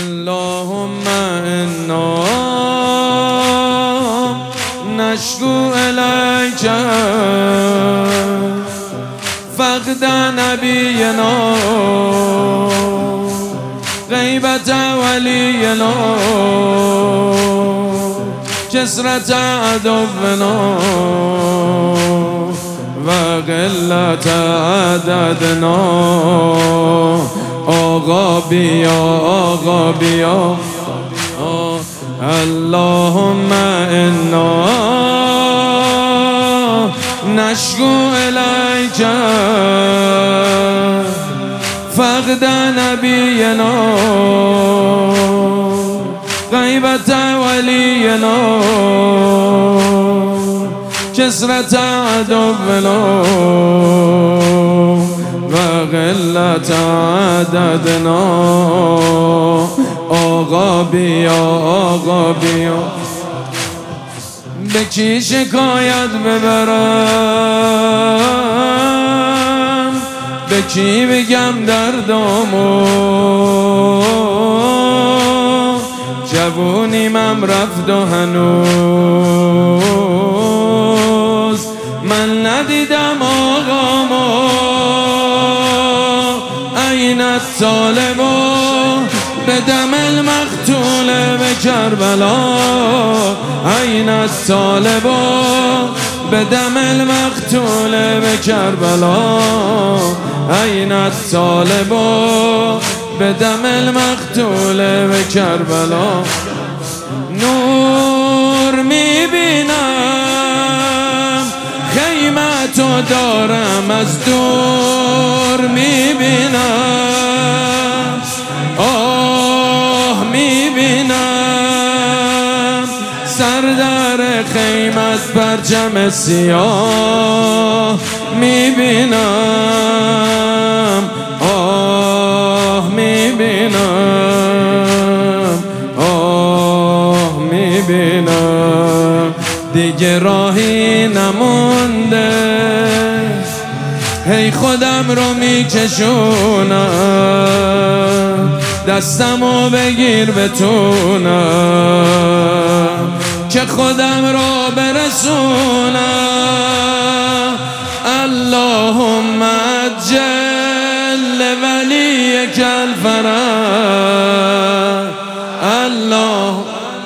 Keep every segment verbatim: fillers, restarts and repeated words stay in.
اللهم انا نشکو الیک فقد نبینا غیبت ولینا کثرت عدونا و قلت عددنا. آقا بیا آقا بیا اللهم انا نشکو الیک فقد نبینا غیبت ولینا کثرت عدونا و قلت عددنا. آقا بیا آقا بیا به کی شکایت ببرم، به کی بگم دردامو، جوونیمم رفت و هنوز من ندیدم آقامو. این الطالبو به دم المقتول به کربلا، این الطالبو به دم المقتول به کربلا، این الطالبو به دم المقتول به کربلا. نور میبینم خیمتو دارم از دور میبینم، آه میبینم سر در خیمت پرچم سیاه میبینم، آه میبینم، آه میبینم. دیگه راهی نمونده هی خودم رو میکشونم، دستمو بگیر بتونم که خودم رو برسونم. اللهم عجل ولیک الفرج، اللهم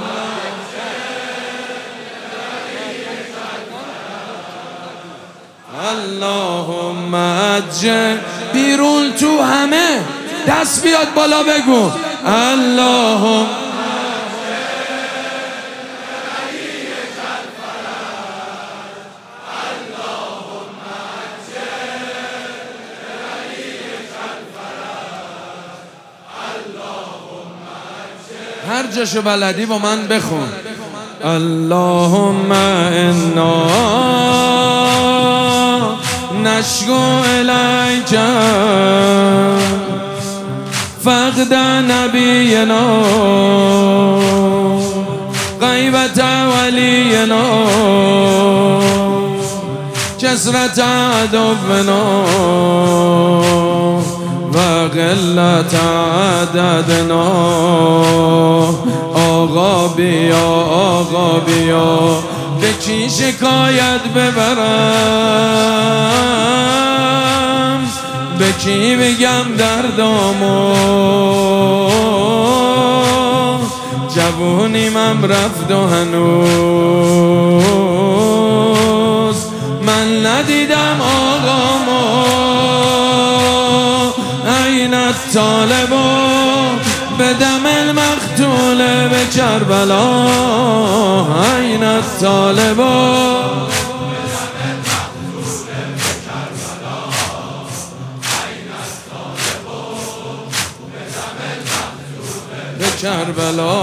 اللهم عجل. بیرون تو همه دست بیاد بالا بگو اللهم هر جاشو بلدی با من بخون. اللهم انا نشکو الیک فقد نبینا غیبت ولینا کثرت عدونا و قلت عددنا. آقا بیا آقا بیا به کی شکایت ببرم، به کی بگم دردامو، جوونیمم رفت و هنوز من ندیدم آقامو. این الطالبو به دم المقتول به کربلا، این الطالبو به کربلا.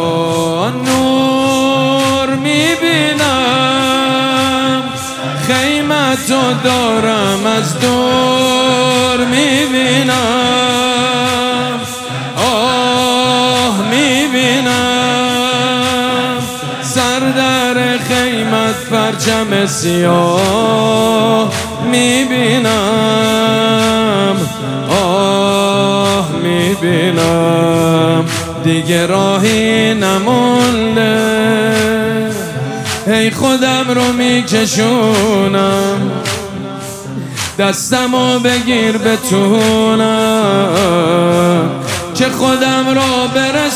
نور میبینم خیمتو دارم از دور میبینم، آه میبینم سر در خیمت پرچم سیاه میبینم، آه میبینم. بینم دیگه راهی نمونده، هی خودم رو میکشونم دستمو بگیر بتونم که خودم رو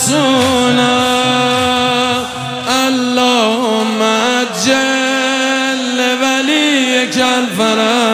برسونم. اللهم عجل ولیک الفرج